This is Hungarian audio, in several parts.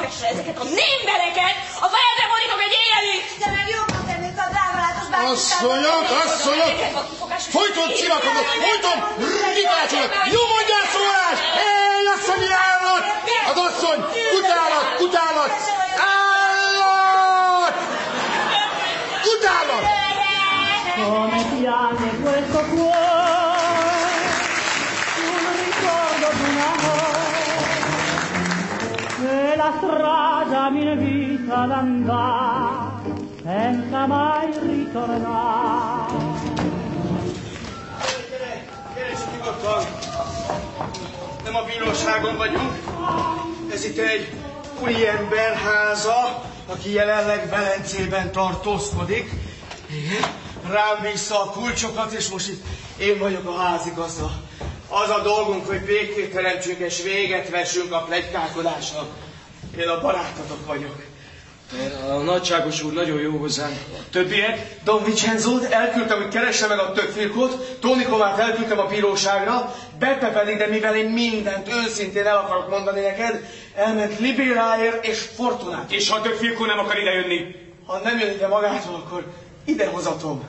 fogassa ezeket a némbereket, az eldemonítok egy éjjelig! De meg jobban tennék a drágalátos Asszonyok! Folyton csillakodok! Folyton rikácsolok! Jó mondjál szólás! Éj, asszonyi állat! Az asszony! Utálat! Utálat! Állat! Utálat! Come piange questo cuore, un ricordo di un amore, che la strada mi invita ad andare, senza mai ritornare. Gyere csak nyugodtan! Nem a bíróságon vagyunk. Ez itt egy úriember háza, aki jelenleg Velencében tartózkodik. Igen. Rám vissza a kulcsokat, és most itt én vagyok a házigazda. Az a dolgunk, hogy békét teremtsünk és véget vessünk a pletykálkodásnak. Én a barátotok vagyok. A nagyságos úr nagyon jó hozzánk. Többiek? Don Vincenzót elküldtem, hogy keresse meg a többfirkót, Tónikovát elküldtem a bíróságra, Beppe pedig, de mivel én mindent őszintén el akarok mondani neked, elment Libéráért és Fortunát. És ha a többfirkó nem akar idejönni? Ha nem jön ide magától, akkor idehozatom.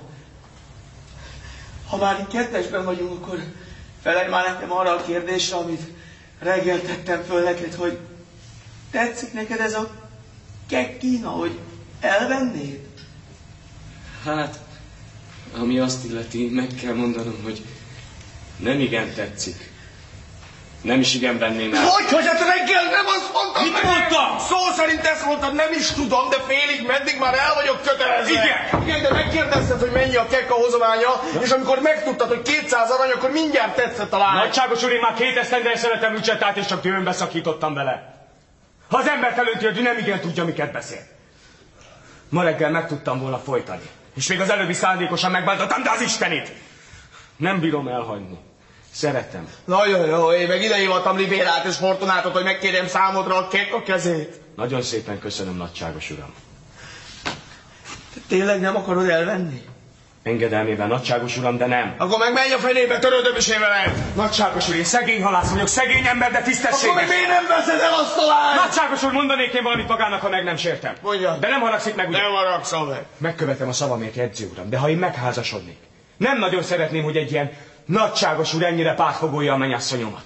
Ha már itt kettesben vagyunk, akkor felelj már nekem arra a kérdésre, amit reggel tettem föl neked, hogy tetszik neked ez a kekkína, hogy elvennéd? Hát, ami azt illeti, meg kell mondanom, hogy nem igen tetszik. Nem is igen venném el. Hogy hát reggel nem azt mondtad? Mit mondtam? Szó szerint ezt mondtad, nem is tudom, de félig meddig már el vagyok kötelezve. Igen, de megkérdezted, hogy mennyi a kekka hozománya, és amikor megtudtad, hogy 200 arany, akkor mindjárt tetszett a lány. Nagyságos úr, én már 2 esztendeje szeretem Lucettát, és csak dühömbe szakítottam vele. Ha az embert elönti a dű, nem igen tudja, miket beszél. Ma reggel meg tudtam volna folytani. És még az előbbi szándékosan megbántottam, de az Istenit! Nem bírom elhagyni. Szeretem. Nagyon jó, én meg ide hívattam Libérát és Fortunátot, hogy megkérjem számodra a kekka kezét. Nagyon szépen köszönöm, nagyságos uram. Te tényleg nem akarod elvenni? Engedelmével, nagyságos uram, de nem. Akkor meg menj a fenébe, törődöm is én veled. Nagyságos úr, én szegény halász vagyok, szegény ember, de tisztességes. Akkor meg miért nem veszed el azt a lányt? Nagyságos úr, mondanék én valamit magának, ha meg nem sértem. Mondja. De nem haragszik meg, ugye? Nem haragszom meg. Megkövetem a szavamért, jegyző uram, de ha én megházasodnék, nem nagyon szeretném, hogy egy ilyen nagyságos úr ennyire pártfogolja a mennyasszonyomat.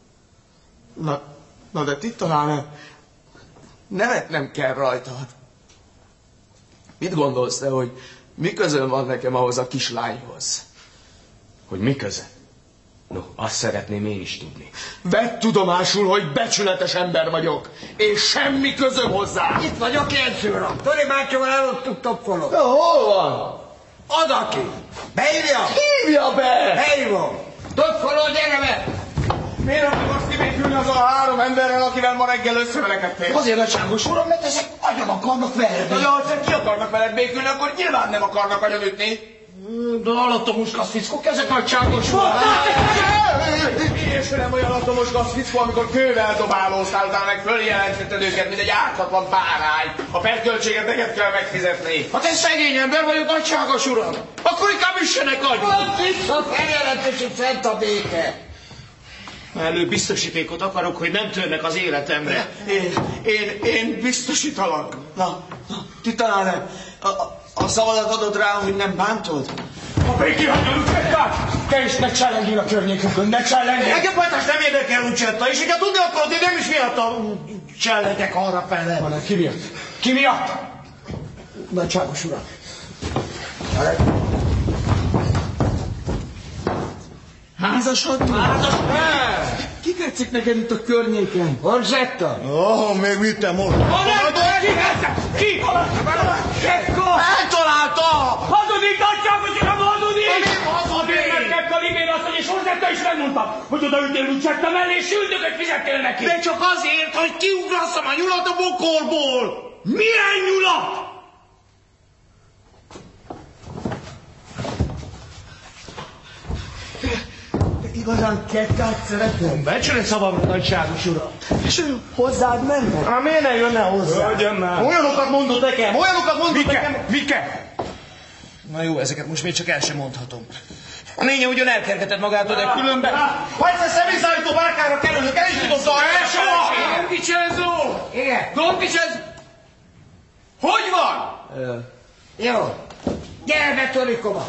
Na de itt talán nevetnem kell rajtad. Mit gondolsz te, hogy mi közöm van nekem ahhoz a kislányhoz? Hogy mi köze? No, azt szeretném én is tudni. Vedd tudomásul, hogy becsületes ember vagyok, és semmi közöm hozzá. Itt vagyok, jegyző uram. Tori bácsival elottuk topkolok. Na, hol van? Ad aki. Beírja? Hívja be! Beírom. Topkoló, gyere be! Miért akarsz kibékülni az a 3 emberrel, akivel ma reggel összevelekedtél? Azért nagyságos uram, mert ezek agyon akarnak veled. Na, ha ki akarnak veled békülni, akkor nyilván nem akarnak agyon ütni. De alattomos gazfickók, ezek nagyságos uram. És nem olyan atomos gazfickó, amikor kővel dobálóztál, utána meg följelentetted őket, mint egy ártatlan bárány. A perköltséget neked kell megfizetni. Hát én szegény ember vagyok, nagyságos uram. Akkor inkább üssenek agyon. Hát vissza, feljelentés, itt fent a béke. Előbb biztosítékot akarok, hogy nem törnek az életemre. Én biztosítalak. Na, ti talán a szavadat adod rá, hogy nem bántod? Ha békihagyja Lucettát, te is ne csellengjél a környékünkön, ne csellengjél! Engem pajtás nem érdekel Lucetta, és hogyha tudni akarod, én nem is miatt csellegek arra fele. Hanem ki miatt? Ki miatt? Nagyságos uram. Házasodni? Ki tetszik neked itt a környéken? Orzetta? Még mit te most? Ki? Eltalálta! Hazudik, nagyságos uram, hazudik! Hazudik! Azért megkapta a Libér asszony, és Orzetta is megmondta, hogy odaültél Lucetta mellé, és üldököt fizettél neki! De csak azért, hogy kiugrasszam a nyulat a bokorból! Milyen nyulat? Igazán kekkát szeretem. Becsület szavamra, nagyságos uram. És ő hozzád mennek? Hát miért ne jönne hozzá? Hölgyem már. Olyanokat mondott nekem, olyanokat mondott nekem. Mike? Na jó, ezeket most még csak el sem mondhatom. A nénye ugyan elkergetett magától, de különben... Ha egyszer személyszállító bárkára kerülök, el is tudom tartani! Don Vincenzo! Igen? Don Vincenzo! Hogy van? Jó. Gyere be, Torikova!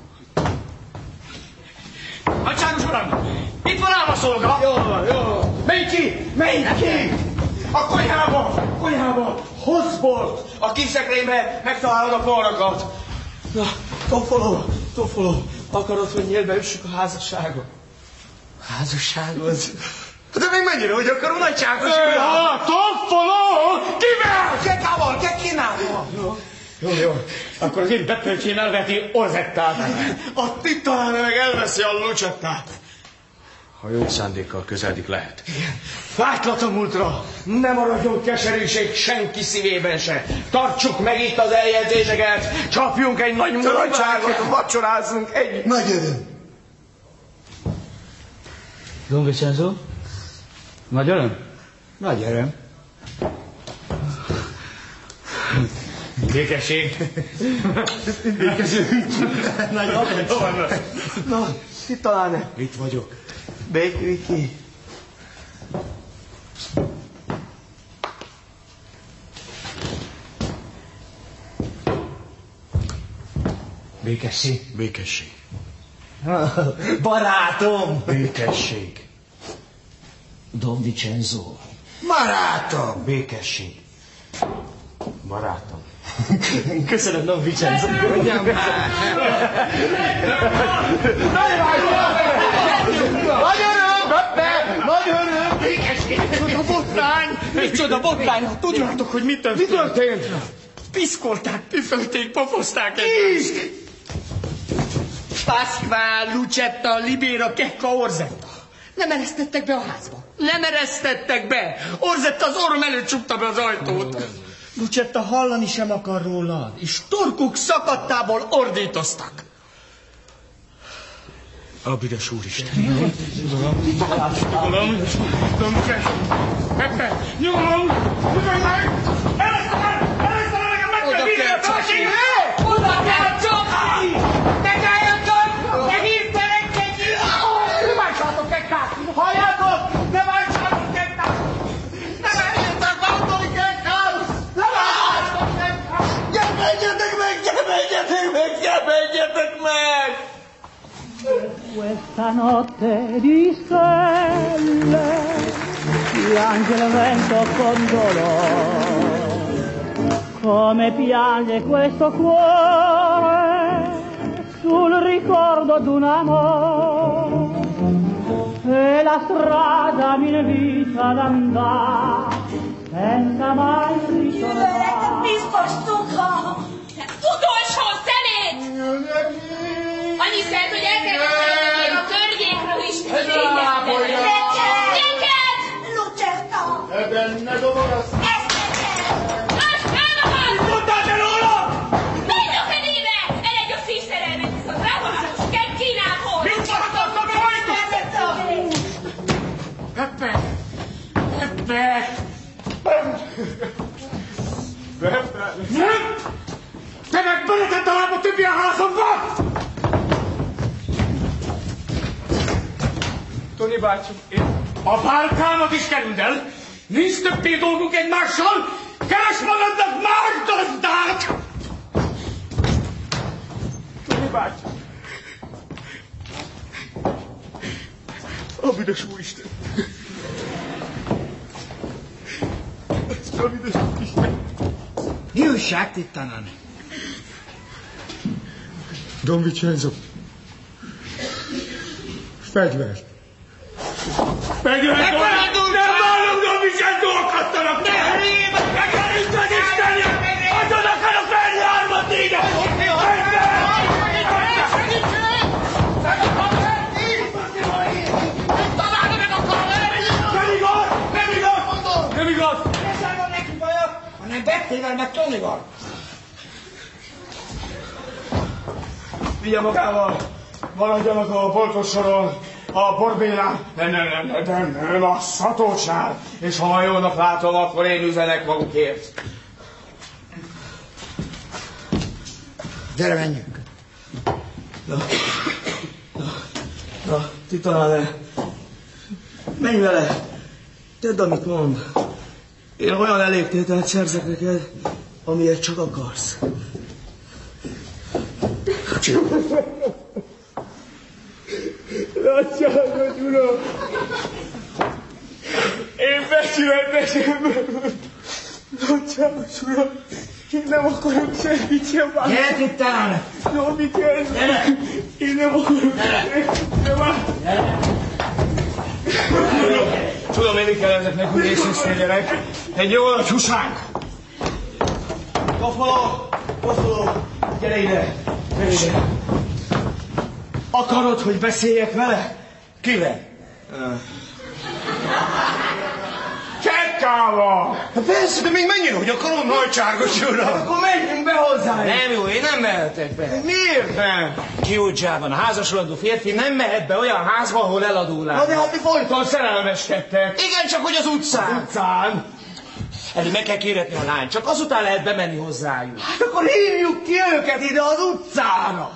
Nagyságos uram! Itt van ám a szolga! Jól van, jól van. Menj ki! Menj ki! A konyhába! Hozz bort! A kiszekrénybe megtalálod a porrakat. Na, Tofoló, akarod, hogy nyílbe üssük a házasságot? Házasságot? De még mennyire, hogy akarom, nagyságos uram? Tofoló! Kivel? Kekínával! Jó. Akkor az én betöltsén elveti Orzettát. A tittalán meg elveszi a Lucettát. Ha jó szándékkal közeledik, lehet. Fájtlat a múltra! Ne maradjon keserűség senki szívében se! Tartsuk meg itt az eljegyzéseket! Csapjunk egy nagy mulatságot, vacsorázzunk egy... Nagy öröm. Don Vincenzo? Nagy öröm? Nagy öröm. Békesség! Nagy öröm. Na, itt talán Itt vagyok. Békviki. Békesség. Békesség. Barátom! Békesség. Don Vincenzo. Barátom! Békesség. Barátom. Köszönöm, Don Vincenzo. Nagy öröm! Békesség! Micsoda botrány! Tudjátok, hogy mi történt? Mi történt? Piszkolták, püfölték, pofozták egymást. Pasquale, Lucetta, Libera, Kekka, Orzetta. Nem eresztettek be a házba. Nem eresztettek be. Orzetta az orrom előtt csukta be az ajtót. Lucetta hallani sem akar rólad, és torkuk szakadtából ordítoztak. Abides úristen. Pepe, nyugodj! Oda kell csapni. Oda kell csapni! Ne gáljatok! Ne hirtelenkedjünk! Ne váltsátok Kekkát! Halljátok! Ne váltsátok Kekkát! Ne menjetek, váltani Kekkát! Ne váltsátok Kekkát! Menjetek meg! Questa notte di stelle piange il vento con dolore, come piange questo cuore sul ricordo d'un amore, e la strada mi invita ad andare senza mai ritornare. Biztos cukra! Utolsó szemét! Annyi szert, hogy el kell beszélni a környékről is. Neked! Lucerta! Ebben ne dobogasz! Ezt neked! Most állapad! Tudtál te róla? Mindok a néve! Elég a szívszerelmet, viszont rávalásos Kekkinához! Mit maradtak a rajta? Pepe! Nem! Te meg beletett a láb a többi a házamba! Toni bácsi, én a bálkámat is kerüld el! Nincs többé dolgunk egymással! Keres magadnak más gazdát! Toni bácsi! Abides úristen! Abides úristen! Mi újság, Tittanán? Don Vincenzo. Fegyvert. Nem várunk, Don Vincenzo, akadtanak! Ne kerüljön az Istenért! Azon akarok venni ármat ide! Nem igaz! Ezzel van neki baja, hanem Bettével meg Tonival. Vigye magával, maradjanak a boltos soron, a borbélán, nem, a szatócsnál, és ha jónak látom, akkor én üzenek magukért. Gyere, menjünk. Na, ti talán le. Menj vele. Tedd, amit mond. Én olyan elégtételt szerzek neked, amilyet csak akarsz. Nagyságos uram! Én becsületesem! Nagyságos uram! Én nem akarok semmit sem várni! Gyere, tittán! Jó, mi kell? Gyere! Én nem akarok Tudom, én kell ezeknek, hogy észreszerjenek. Egy jó nagy húsánk! Kofoló! Gyere ide! Gyere ide! Akarod, hogy beszéljek vele? Kivel? Csekkával! Hát persze, de még mennyire, hogy akarom, nagyságos uram! Akkor menjünk be hozzá! Nem jó, én nem mehetek be. Miért nem? Kiúdzsában a házasodó férfi nem mehet be olyan házba, ahol eladó Na de hát mi folyton szerelmeskedtek. Igen, csak hogy az utcán. Utcán. Előbb meg kell kéretni a lányt, csak azután lehet bemenni hozzájuk. Hát akkor hívjuk ki őket ide az utcára.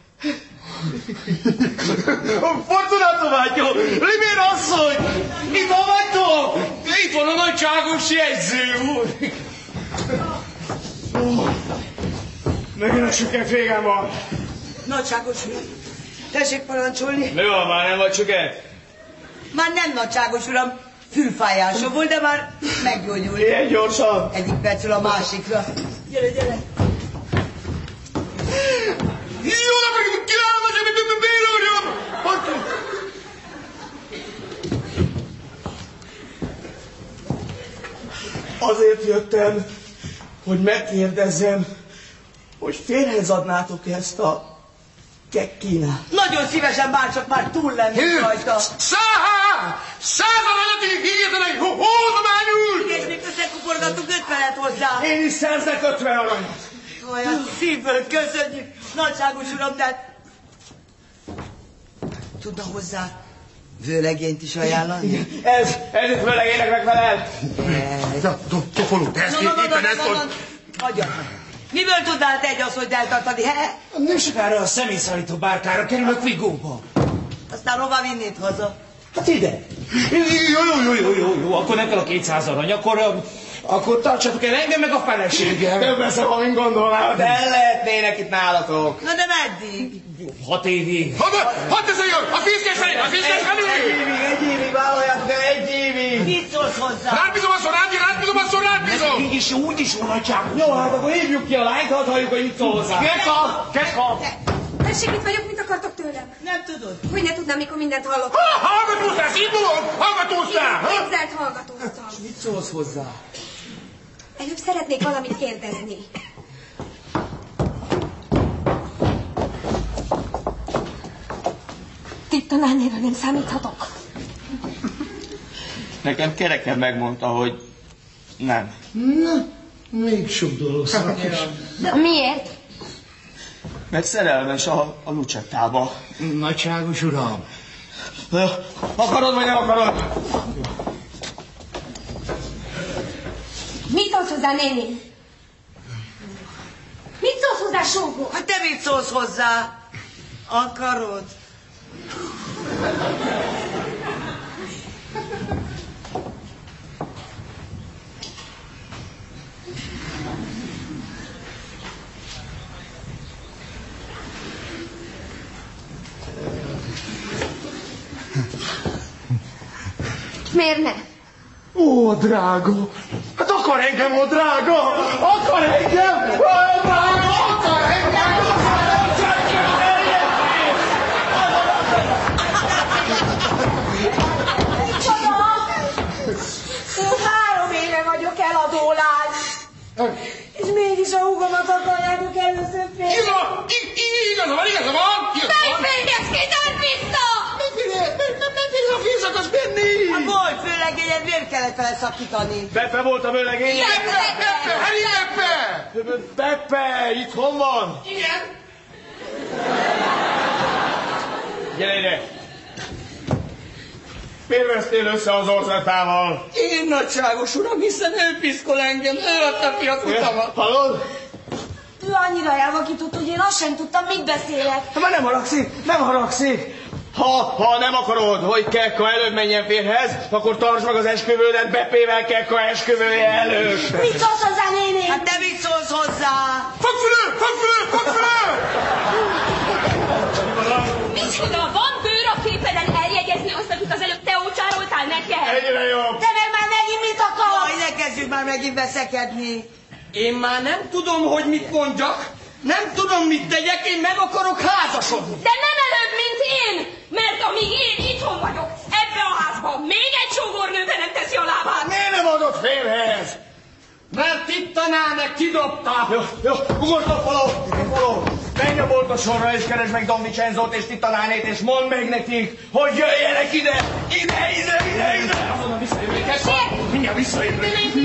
Fortunato vágyó! Libér asszony! Itt vagytok! Itt van a nagyságos jegyző úr! Megint a süket végem van. Nagyságos uram, tessék parancsolni. Mi van, már nem vagy süket? Már nem nagyságos uram, fülfájásom volt, de már meggyógyult. Ilyen gyorsan? Egyik percről a másikra. Gyere, gyere. Jó napot kívánok, hogy bírógyom! Azért jöttem, hogy megkérdezzem, hogy férhez adnátok ezt a kekkínát. Nagyon szívesen, bárcsak már túl lennék rajta. Százalanyat hihetenek, hódományul! És még összekuporgatunk 50-et hozzá. Én is szerzek 50 aranyat. Olyan szívből köszönjük, nagyságos uram, de... Tudna hozzá vőlegényt is ajánlani? Ez itt vőlegének megfelel. Tofoló, te ezt éppen ezt mond. Hagyjad meg. Miből tudnál te egy asszonyt eltartani, he? Nem sokára a személyszállító bárkára kerülök Vigóba. Aztán hova vinnéd haza? Hát ide. Jó, akkor nem kell a 200 arany, akkor tartsatok el engem meg a feleségem. Több lesz, amint gondolnál, de el lehetnének itt nálatok. Na de meddig? 6 évig. Hadd ez a jó! A fiszkes felé! A fiszkes felé! Egy évig vállaljátok el, egy évig. Mit szólsz hozzá? Rád bízom rád bízom! Így is, úgy is van, atyám. Jó, hát akkor hívjuk ki a lányt, hadd halljuk, hogy mit szól hozzá. Keka! Tessék, itt vagyok, mit akartok tőlem? Nem tudod. Hogy ne tudnám, mikor mindent hallottam. Hallgatóztál, szívulom! Hallgatóztál! Képzelt hallgatóztam. Mit szólsz hozzá? Előbb szeretnék valamit kérdezni. Titta lányéra nem számíthatok? Nekem kereken megmondta, hogy nem. Na, még sok dolog szakos. De miért? Mert szerelmes a Lucettába. Nagyságos uram. Akarod, vagy nem akarod? Mit szólsz hozzá, néni? Mit szólsz hozzá, sógó? Hát te mit szólsz hozzá? Akarod? Miért ne? Ó, drága! Hát akar engem, ó, drága! Akar engem! Ó, drága! Akar engem! Én 3 éve vagyok eladó lány. És mégis a húgomat akarjátok először félni. Igaza van! Megfényezkedett vissza! Nem a fészak, az benni! A volt főlegényed, miért kellett vele szakítani? Beppe volt a vőlegény. Beppe! Beppe, itthon van. Igen! Gyere ide. Miért vesztél össze az Orzettával? Én nagyságos uram, hiszen ő piszkol engem, ő adta ki a kutamat. Hallod? Ő annyira elvakított, hogy én azt sem tudtam, mit beszélek. Már nem haragszik. Ha nem akarod, hogy Kekka előbb menjen férhez, akkor tartsd meg az esküvődet Beppével Kekka esküvője előtt. Mit szólsz hozzá, néni? Hát te mit szólsz hozzá? Fogd fölő! Micsoda, van bőr a képeden eljegyezni azt, amit az előbb te ócsároltál nekem? Egyre jobb. Te meg már megint mit akarsz? Jaj, ne kezdjük már megint veszekedni. Én már nem tudom, hogy mit mondjak. Nem tudom, mit tegyek, én meg akarok házasodni. De nem előbb, mint én! Mert amíg én itthon vagyok, ebbe a házban, még egy sógornőbe nem teszi a lábát! Miért nem adott férhez? Mert itt tanárnak kidobta. Jó, ugorj Toffolo! Menj a boltosorra és keresd meg Don Vicenzót és Titanánét, és mondd meg nekik, hogy jöjjenek ide! Azonnal visszajövök, Kekka! Mindjárt visszajövök!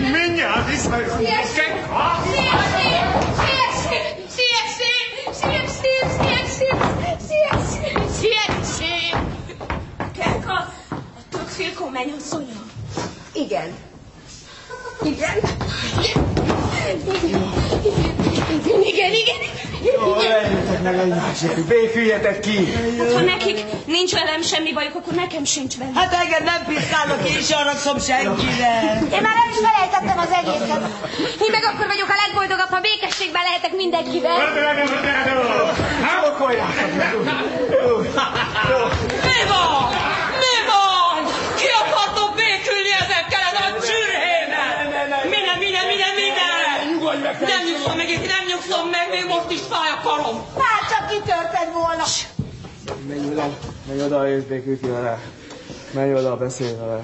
Siess! Kekka, a többfélkó mennyasszonya? Igen. Igen. Jó, lejjetek meg egymásért, béküljetek ki! Hát, ha nekik nincs velem semmi bajuk, akkor nekem sincs velem. Hát engem nem piszkálok, én sem haragszom senkire. Én már nem is felejtettem az egészet. Én meg akkor vagyok a legboldogabb, ha békességben lehetek mindenkivel. Mi van? Ki akartok békülni ezekkel a nagy csürhével? Minden! Nyugodj meg! Nem nyugszom meg, még most is fáj a karom. Már csak kitörted volna. Menj oda és békülj ki vele. Menj oda, beszélj vele.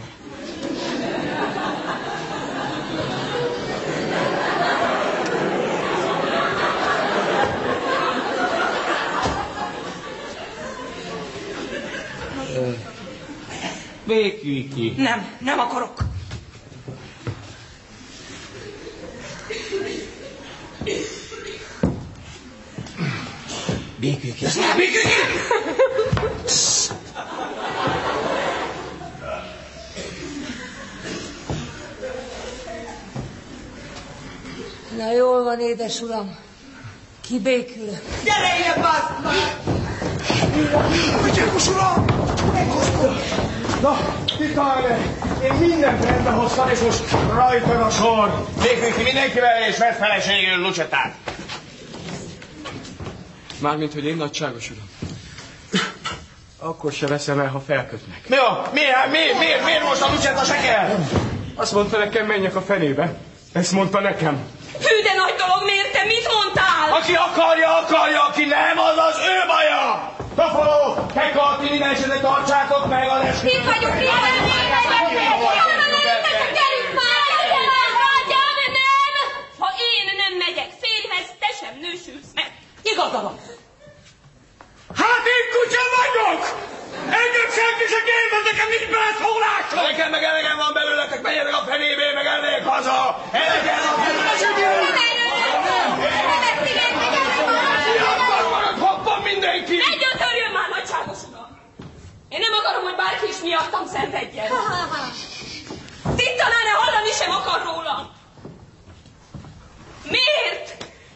Békülj ki. Nem akarok. Békülj ki. Na jól van, édes uram. Kibékülök. Gyere ide, baszd meg! Gyilkos uram! Na, Titáne, én mindent rendbe hoztam, és most rajtad a sor. Békülj ki mindenkivel, és vedd feleségül Lucsettát. Mármint, hogy én nagyságos uram. Akkor se veszem el, ha felkötnek. Mi van? Miért most a Lucetta se kell? Azt mondta nekem, menjek a fenébe. Ezt mondta nekem. Hű, de nagy dolog, miért te mit mondtál? Aki akarja, aki nem, az az ő baja! Toffolo, Kekka, ti minden esetre tartsátok meg a esküvőt! Itt vagyok, nem! Ha én nem megyek férjhez, te sem nősülsz meg. Igaza van. Hát én kutya vagyok! Engem senki se kérdez, nekem nincs beleszólásom! Nekem meg elegem van belőletek, menjetek a fenébe, meg elmegyek haza! Elegem a Hoppan mindenki! Ne gyötörjön már, nagyságos uram! Én nem akarom, hogy bárki is miattam szenvedjen. Tittanáne hallani sem akar rólam. Miért?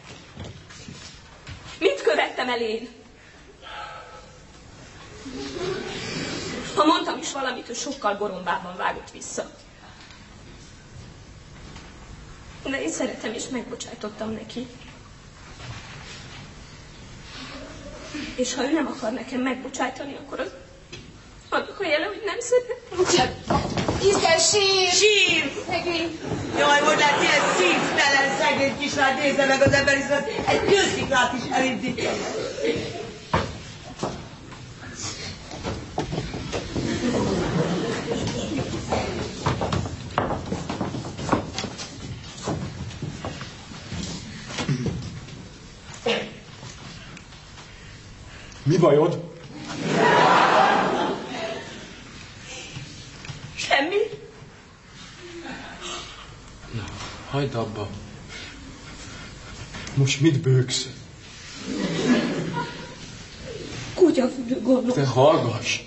Mit követtem el én? Ha mondtam is valamit, ő sokkal gorombában vágott vissza. De én szeretem, és megbocsájtottam neki. És ha ő nem akar nekem megbocsájtani, akkor az annak a jele, hogy nem szeretem. Hiszen sír. Sír! Szegény. Jaj, hogy lehet ilyen szívtelen szegény kislány, nézze meg az ember, hiszen egy kősziklát is elindít. Mi bajod? Semmi. Na, hagyd abba. Most mit bőgsz? Kutyafüggő gondol. Te hallgass!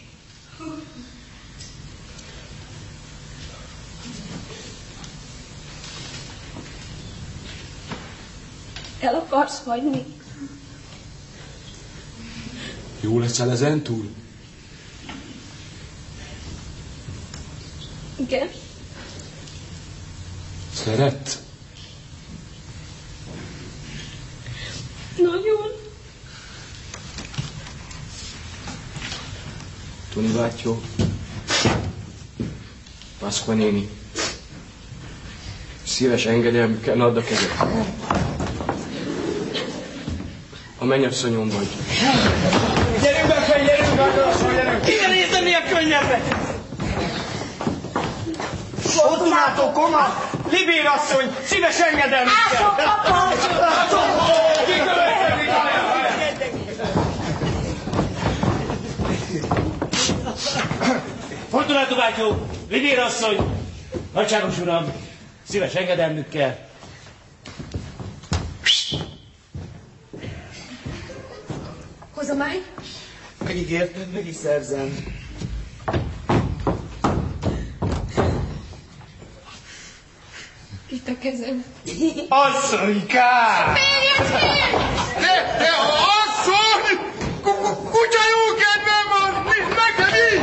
El akarsz hagyni? Jó leszel ezen túl? Igen. Szeret? Nagyon. Toni bátyó, Paszkva néni, szíves engedelmükkel add a kezed. A mennyasszonyom vagy. Gyerünk befelé, gyerünk befelé, gyerünk! Igen, nézd, milyen könnyebbek! Fortunato, Koma, Libér asszony, szíves engedelmükkel! Fortunato bátyó, Libér asszony, nagyságos uram, szíves engedelmükkel. Hozomány? Megígérted, meg is szerzem. Itt a kezem. Asszonykám! De asszony! Kutya jó kedvem van! Nekem is!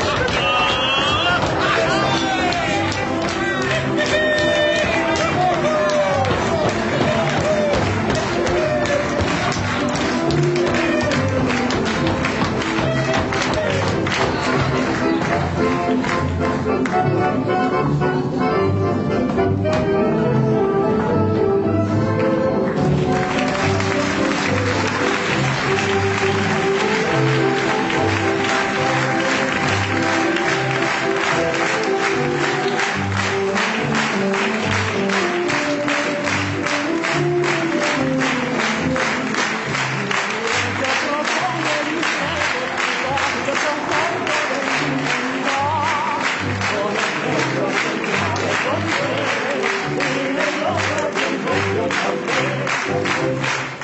Thank you.